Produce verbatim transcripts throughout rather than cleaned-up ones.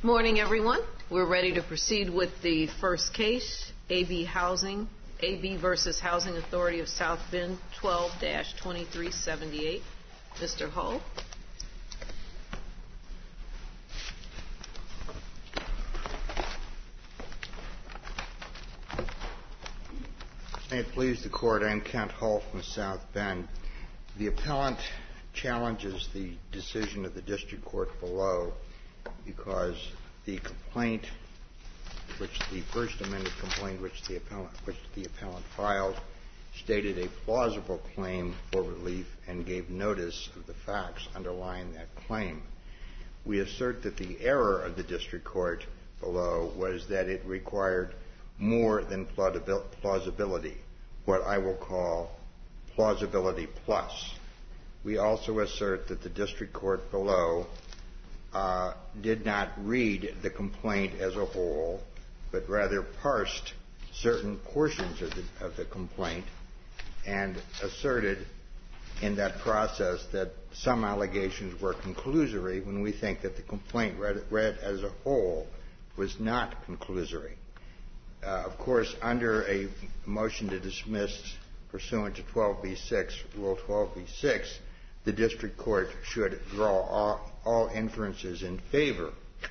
Morning, everyone. We're ready to proceed with the first case, A B Housing, A B versus Housing Authority of South Bend, twelve dash twenty-three seventy-eight. Mister Hull. May it please the Court, I'm Kent Hull from South Bend. The appellant challenges the decision of the district court below because the complaint, which the First Amendment complaint which the appellant, which the appellant filed, stated a plausible claim for relief and gave notice of the facts underlying that claim. We assert that the error of the district court below was that it required more than plausibility, what I will call plausibility plus. We also assert that the district court below uh, did not read the complaint as a whole, but rather parsed certain portions of the, of the complaint and asserted in that process that some allegations were conclusory when we think that the complaint read, read as a whole was not conclusory. Uh, of course, under a motion to dismiss pursuant to twelve B six, Rule twelve B six, the district court should draw all, all inferences in favor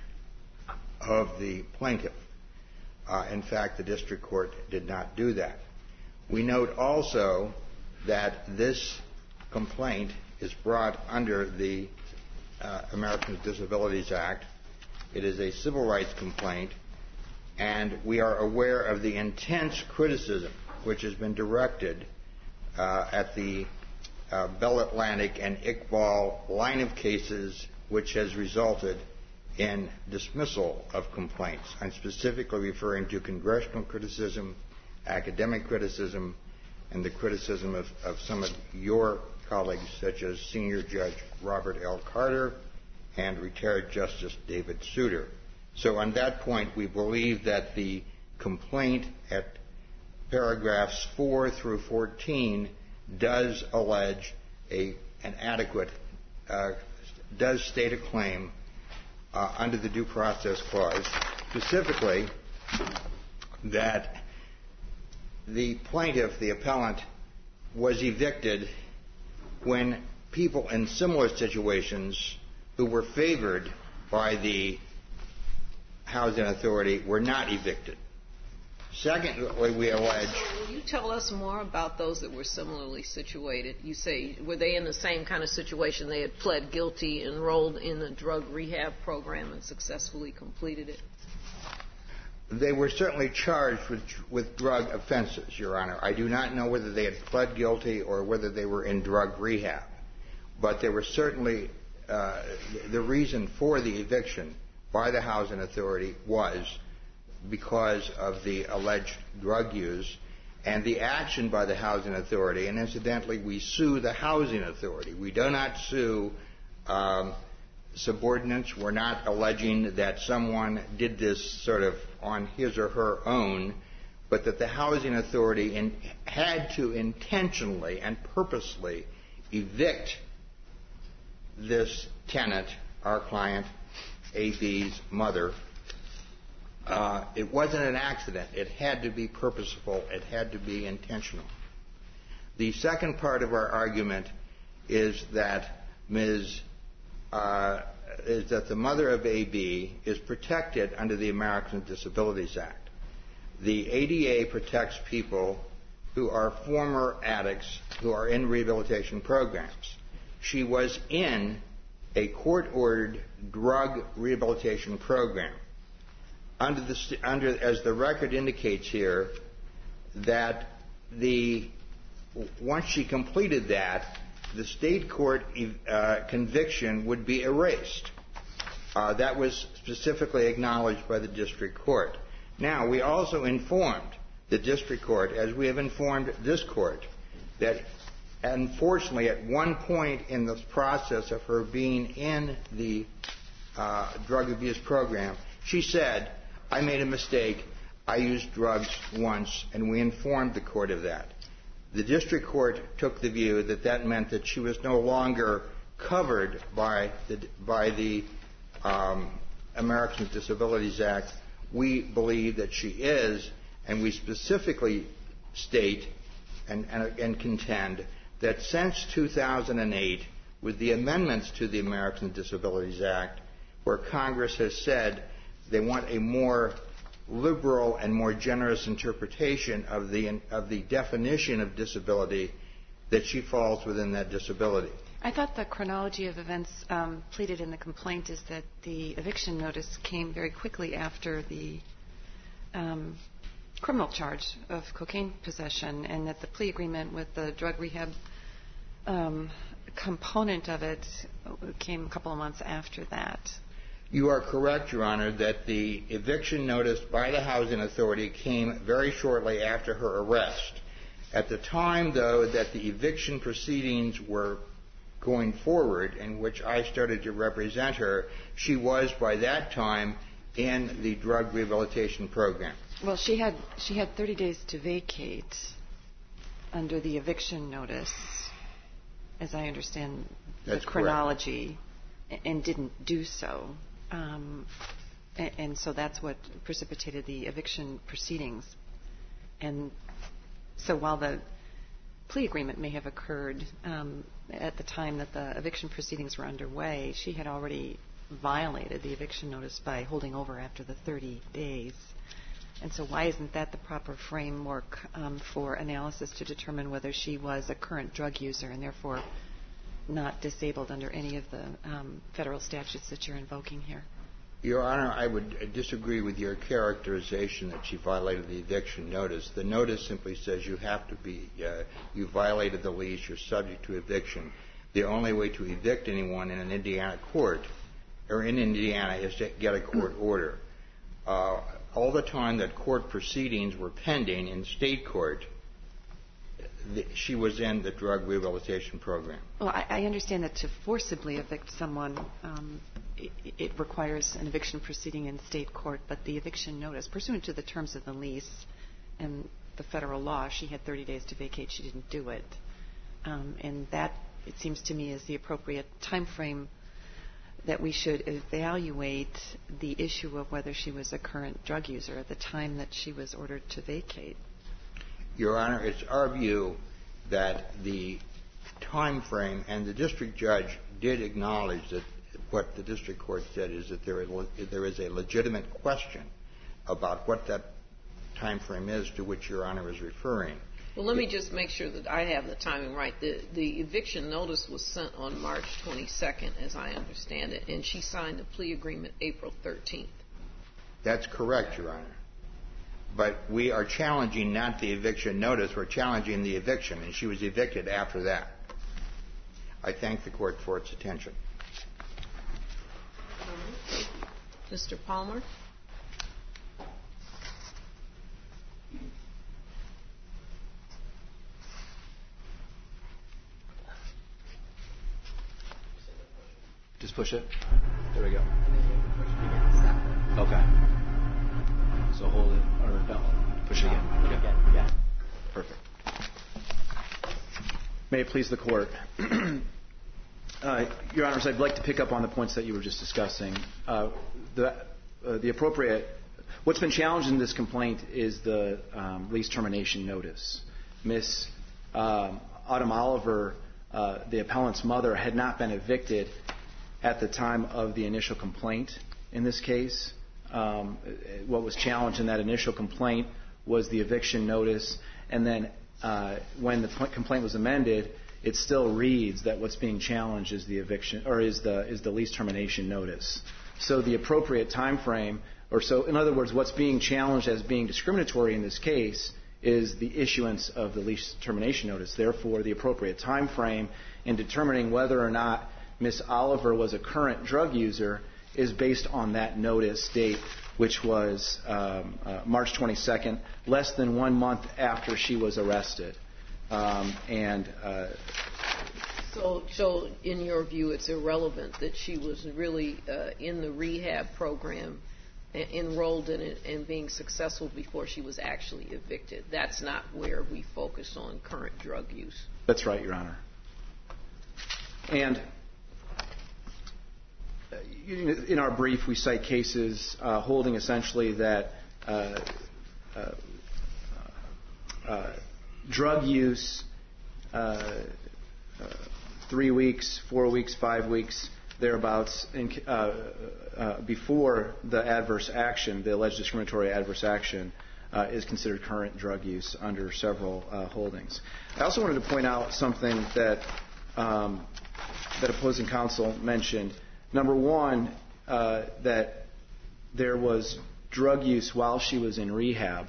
of the plaintiff. Uh, in fact, the district court did not do that. We note also that this complaint is brought under the uh, Americans with Disabilities Act. It is a civil rights complaint, and we are aware of the intense criticism which has been directed uh, at the uh, Bell Atlantic and Iqbal line of cases, which has resulted in dismissal of complaints. I'm specifically referring to congressional criticism, academic criticism, and the criticism of, of some of your colleagues, such as Senior Judge Robert L. Carter and retired Justice David Souter. So on that point, we believe that the complaint at paragraphs four through fourteen does allege a, an adequate, uh, does state a claim uh, under the Due Process Clause, specifically that the plaintiff, the appellant, was evicted when people in similar situations who were favored by the Housing Authority were not evicted. Secondly, we allege... Will you tell us more about those that were similarly situated? You say, were they in the same kind of situation? They had pled guilty, enrolled in the drug rehab program, and successfully completed it? They were certainly charged with, with drug offenses, Your Honor. I do not know whether they had pled guilty or whether they were in drug rehab. But they were certainly... Uh, the reason for the eviction by the Housing Authority was because of the alleged drug use and the action by the Housing Authority. And incidentally, we sue the Housing Authority. We do not sue um, subordinates. We're not alleging that someone did this sort of on his or her own, but that the Housing Authority in, had to intentionally and purposely evict this tenant, our client, A B's mother. Uh, it wasn't an accident. It had to be purposeful. It had to be intentional. The second part of our argument is that Miz Uh, is that the mother of A B is protected under the Americans with Disabilities Act. The A D A protects people who are former addicts who are in rehabilitation programs. She was in a court-ordered drug rehabilitation program. Under the, under, as the record indicates here, that the once she completed that, the state court uh, conviction would be erased. Uh, that was specifically acknowledged by the district court. Now, we also informed the district court, as we have informed this court, that unfortunately at one point in the process of her being in the uh, drug abuse program, she said, I made a mistake, I used drugs once, and we informed the court of that. The district court took the view that that meant that she was no longer covered by the, by the um, Americans with Disabilities Act, we believe that she is, and we specifically state and, and, and contend that since two thousand eight, with the amendments to the Americans with Disabilities Act, where Congress has said they want a more liberal and more generous interpretation of the, of the definition of disability, that she falls within that disability. I thought the chronology of events um, pleaded in the complaint is that the eviction notice came very quickly after the um, criminal charge of cocaine possession, and that the plea agreement with the drug rehab um, component of it came a couple of months after that. You are correct, Your Honor, that the eviction notice by the Housing Authority came very shortly after her arrest. At the time, though, that the eviction proceedings were going forward, in which I started to represent her, she was by that time in the drug rehabilitation program. Well, she had she had thirty days to vacate under the eviction notice, as I understand That's the chronology, correct. And didn't do so. Um, and, and so that's what precipitated the eviction proceedings. And so while the plea agreement may have occurred um, at the time that the eviction proceedings were underway, she had already violated the eviction notice by holding over after the thirty days. And so why isn't that the proper framework um, for analysis to determine whether she was a current drug user and therefore not disabled under any of the um, federal statutes that you're invoking here? Your Honor, I would disagree with your characterization that she violated the eviction notice. The notice simply says you have to be, uh, you violated the lease, you're subject to eviction. The only way to evict anyone in an Indiana court, or in Indiana, is to get a court order. Uh, all the time that court proceedings were pending in state court, the, she was in the drug rehabilitation program. Well, I, I understand that to forcibly evict someone, um, it, it requires an eviction proceeding in state court, but the eviction notice, pursuant to the terms of the lease and the federal law, she had thirty days to vacate. She didn't do it. Um, and that, it seems to me, is the appropriate time frame that we should evaluate the issue of whether she was a current drug user at the time that she was ordered to vacate. Your Honor, it's our view that the time frame, and the district judge did acknowledge that what the district court said is that there is, there is a legitimate question about what that time frame is to which Your Honor is referring. Well, let me just make sure that I have the timing right. The, the eviction notice was sent on March twenty-second, as I understand it, and she signed the plea agreement April thirteenth. That's correct, Your Honor. But we are challenging not the eviction notice, we're challenging the eviction, and she was evicted after that. I thank the Court for its attention. Mister Palmer? Just push it. There we go. Okay. So hold it, or no, push it again. Okay. Yeah. Perfect. May it please the Court. uh, Your Honors, I'd like to pick up on the points that you were just discussing. Uh, the, uh, the appropriate, what's been challenged in this complaint is the um, lease termination notice. Miss Um, Autumn Oliver, uh, the appellant's mother, had not been evicted at the time of the initial complaint in this case. Um, what was challenged in that initial complaint was the eviction notice, and then uh, when the complaint was amended, it still reads that what's being challenged is the eviction, or is the is the lease termination notice. So the appropriate time frame, or so in other words, what's being challenged as being discriminatory in this case is the issuance of the lease termination notice. Therefore, the appropriate time frame in determining whether or not Miss Oliver was a current drug user is based on that notice date, which was um, uh, March twenty-second, less than one month after she was arrested. Um, and uh, so, so, in your view, it's irrelevant that she was really uh, in the rehab program, a- enrolled in it, and being successful before she was actually evicted. That's not where we focus on current drug use. That's right, Your Honor. And in our brief, we cite cases uh, holding essentially that uh, uh, uh, drug use, uh, uh, three weeks, four weeks, five weeks, thereabouts, in, uh, uh, before the adverse action, the alleged discriminatory adverse action, uh, is considered current drug use under several uh, holdings. I also wanted to point out something that um, that opposing counsel mentioned. Number one, uh, that there was drug use while she was in rehab.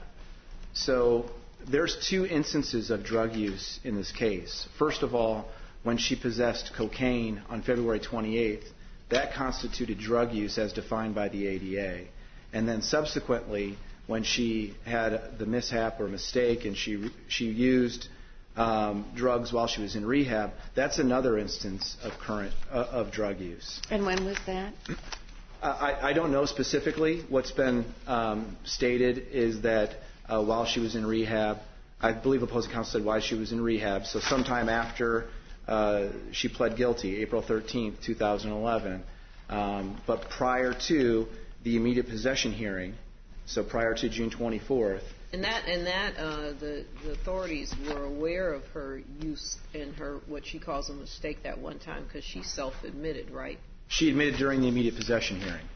So there's two instances of drug use in this case. First of all, when she possessed cocaine on February twenty-eighth, that constituted drug use as defined by the A D A. And then subsequently, when she had the mishap or mistake and she she used um, drugs while she was in rehab, that's another instance of current uh, of drug use. And when was that? I, I don't know specifically. What's been um, stated is that uh, while she was in rehab, I believe opposing counsel said why she was in rehab, so sometime after uh, she pled guilty, April thirteenth, two thousand eleven, um, but prior to the immediate possession hearing, so prior to June twenty-fourth. And that, and that, uh, the, the authorities were aware of her use and her, what she calls a mistake that one time, because she self-admitted, right? She admitted during the immediate possession hearing.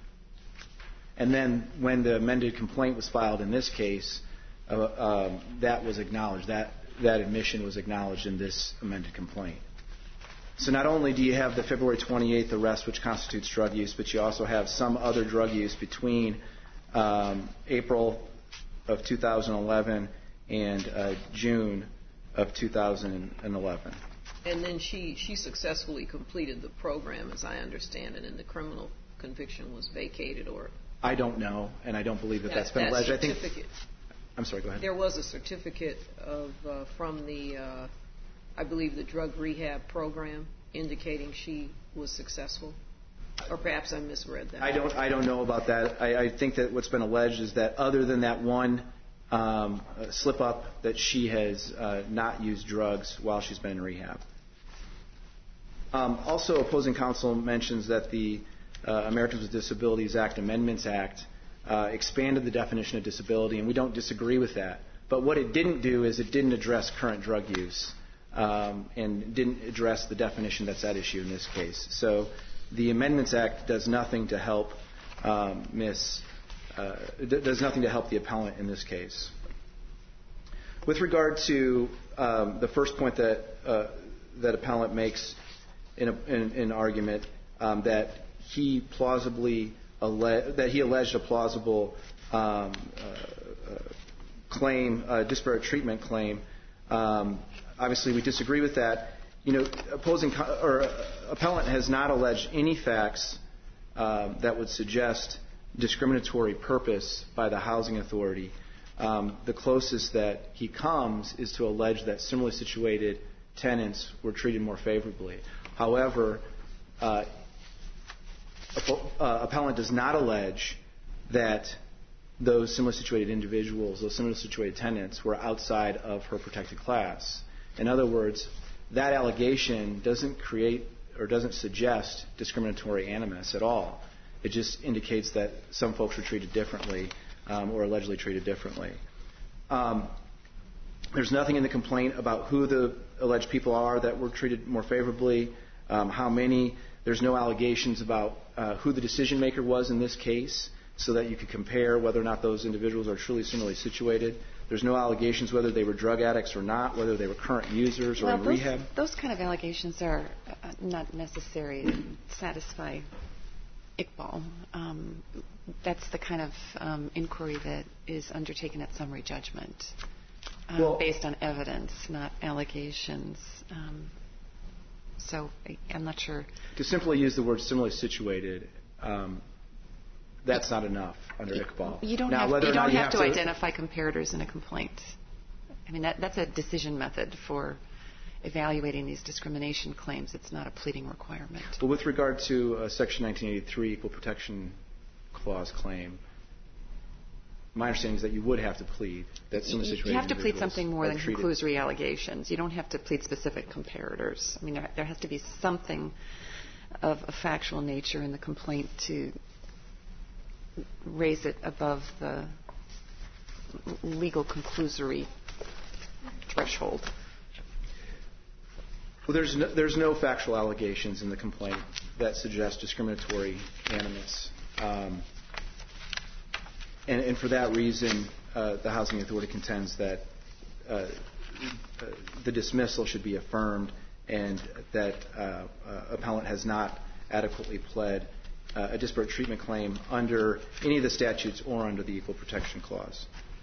And then when the amended complaint was filed in this case, uh, um, that was acknowledged. That, that admission was acknowledged in this amended complaint. So not only do you have the February twenty-eighth arrest, which constitutes drug use, but you also have some other drug use between um, April of two thousand eleven and uh, June of two thousand eleven. And then she, she successfully completed the program, as I understand it, and the criminal conviction was vacated, or... I don't know, and I don't believe that, that that's been that alleged. I think. I'm sorry, go ahead. There was a certificate of uh, from the, uh, I believe, the drug rehab program indicating she was successful. Or perhaps I misread that. I don't, I don't know about that. I, I think that what's been alleged is that other than that one um, uh, slip-up, that she has uh, not used drugs while she's been in rehab. Um, also, opposing counsel mentions that the uh, Americans with Disabilities Act Amendments Act uh, expanded the definition of disability, and we don't disagree with that. But what it didn't do is it didn't address current drug use um, and didn't address the definition that's at issue in this case. So the Amendments Act does nothing to help um, Miss uh, d- does nothing to help the appellant in this case. With regard to um, the first point that uh, that appellant makes in, a, in, in argument um, that he plausibly alle- that he alleged a plausible um, uh, uh, claim, uh, disparate treatment claim. Um, obviously, we disagree with that. You know, opposing co- or uh, appellant has not alleged any facts uh, that would suggest discriminatory purpose by the housing authority. Um, the closest that he comes is to allege that similarly situated tenants were treated more favorably. However, uh, uh, appellant does not allege that those similarly situated individuals, those similarly situated tenants, were outside of her protected class. In other words, that allegation doesn't create or doesn't suggest discriminatory animus at all. It just indicates that some folks were treated differently um, or allegedly treated differently. Um, there's nothing in the complaint about who the alleged people are that were treated more favorably, um, how many. There's no allegations about uh, who the decision maker was in this case, so that you could compare whether or not those individuals are truly similarly situated. There's no allegations whether they were drug addicts or not, whether they were current users or well, in those, rehab. Those kind of allegations are uh, not necessary to satisfy Iqbal. Um, that's the kind of um, inquiry that is undertaken at summary judgment, um, well, based on evidence, not allegations. Um, so I, I'm not sure. To simply use the word similarly situated, um, that's not enough under Iqbal. You don't now, have, whether you or not don't you have, have to, to identify comparators in a complaint. I mean, that, that's a decision method for evaluating these discrimination claims. It's not a pleading requirement. But with regard to uh, Section nineteen eighty-three Equal Protection Clause claim, my understanding is that you would have to plead that similarly situated You have to plead individuals something more are than treated. conclusory allegations. You don't have to plead specific comparators. I mean, there, there has to be something of a factual nature in the complaint to raise it above the legal conclusory threshold? Well, there's no, there's no factual allegations in the complaint that suggest discriminatory animus. Um, and, and for that reason, uh, the Housing Authority contends that uh, uh, the dismissal should be affirmed and that uh, uh, appellant has not adequately pled uh, a disparate treatment claim under any of the statutes or under the Equal Protection Clause.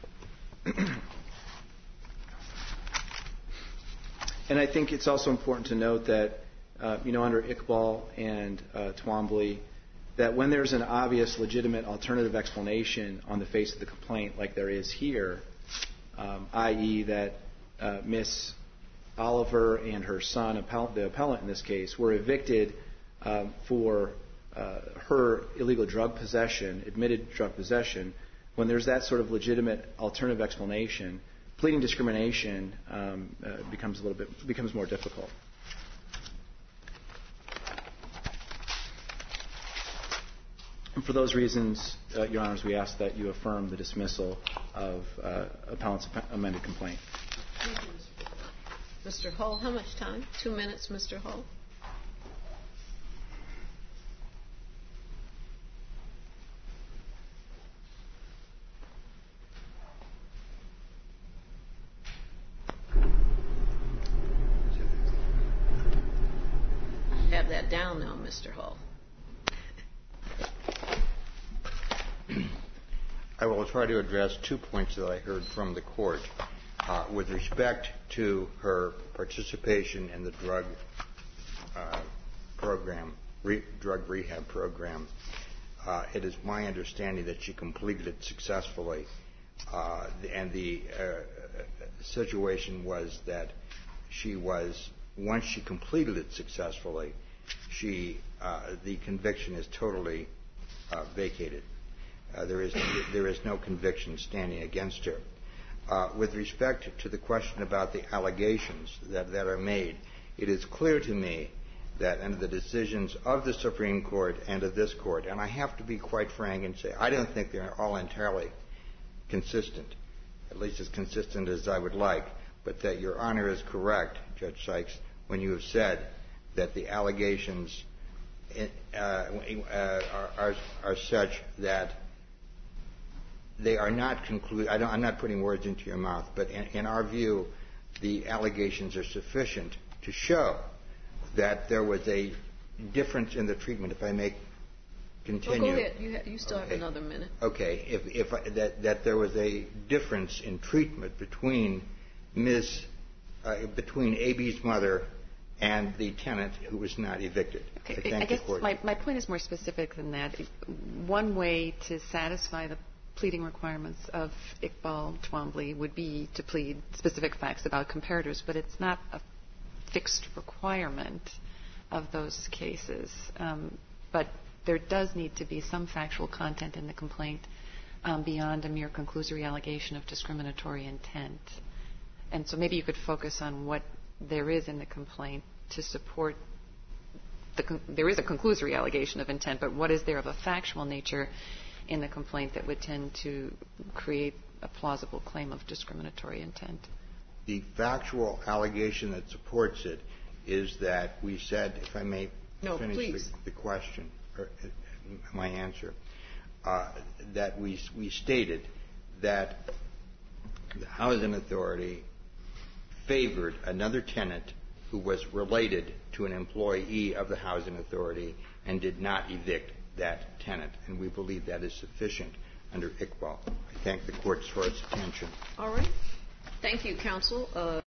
And I think it's also important to note that, uh, you know, under Iqbal and uh, Twombly, that when there's an obvious, legitimate alternative explanation on the face of the complaint, like there is here, um, that is that uh, Miss Oliver and her son, appell- the appellant in this case, were evicted um, for uh, her illegal drug possession, admitted drug possession, when there's that sort of legitimate alternative explanation, pleading discrimination um, uh, becomes a little bit becomes more difficult. And for those reasons, uh, Your Honors, we ask that you affirm the dismissal of uh, appellant's amended complaint. Thank you, Mister Hull, how much time? Two minutes, Mister Hull. Have that down now, Mister Hull. I will try to address two points that I heard from the court. Uh, with respect to her participation in the drug uh, program, re- drug rehab program, uh, it is my understanding that she completed it successfully. Uh, and the uh, situation was that she was, once she completed it successfully, she, uh, the conviction is totally uh, vacated. Uh, there is there is no conviction standing against her. Uh, with respect to the question about the allegations that, that are made, it is clear to me that under the decisions of the Supreme Court and of this Court, and I have to be quite frank and say I don't think they're all entirely consistent, at least as consistent as I would like, but that Your Honor is correct, Judge Sykes, when you have said that the allegations uh, uh, are, are, are such that they are not conclu- I don't, I'm not putting words into your mouth, but in, in our view, the allegations are sufficient to show that there was a difference in the treatment. If I may continue. Oh, go ahead. You, ha- you still okay. have another minute. Okay. If, if I, that, that there was a difference in treatment between Miz Uh, between A B's mother and the tenant who was not evicted. Okay. I, thank I guess the court. my, my point is more specific than that. One way to satisfy the pleading requirements of Iqbal Twombly would be to plead specific facts about comparators, but it's not a fixed requirement of those cases. Um, but there does need to be some factual content in the complaint um, beyond a mere conclusory allegation of discriminatory intent. And so maybe you could focus on what there is in the complaint to support the con- there is a conclusory allegation of intent, but what is there of a factual nature in the complaint that would tend to create a plausible claim of discriminatory intent? The factual allegation that supports it is that we said, if I may no, finish please. the, the question, or uh, my answer, uh, that we, we stated that the Housing Authority favored another tenant who was related to an employee of the Housing Authority and did not evict that tenant. And we believe that is sufficient under Iqbal. I thank the court for its attention. All right. Thank you, counsel. Uh,